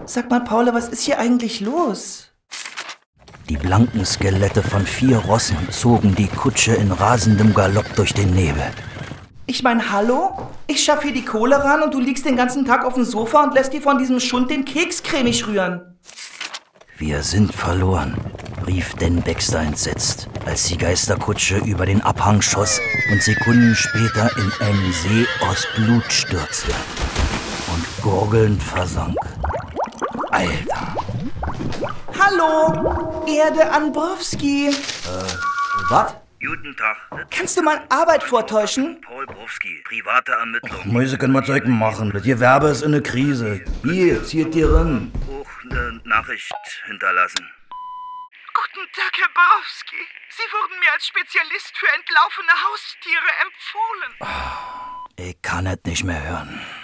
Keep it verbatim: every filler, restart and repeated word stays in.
Sag mal, Paula, was ist hier eigentlich los? Die blanken Skelette von vier Rossen zogen die Kutsche in rasendem Galopp durch den Nebel. Ich mein, hallo? Ich schaff hier die Kohle ran und du liegst den ganzen Tag auf dem Sofa und lässt dir von diesem Schund den Keks cremig rühren. Wir sind verloren, rief Dan Baxter entsetzt, als die Geisterkutsche über den Abhang schoss und Sekunden später in einen See aus Blut stürzte und gurgelnd versank. Alter! Hallo, Erde Anbrowski. Äh, was? Guten Tag. Kannst du mal Arbeit vortäuschen? Paul Browski, private Ermittlung. Mäuse können wir Zeug machen. Das Gewerbe ist in der Krise. Hier, zieht dir ran. Auch eine Nachricht hinterlassen. Guten Tag, Herr Borowski. Sie wurden mir als Spezialist für entlaufene Haustiere empfohlen. Ich kann es nicht mehr hören.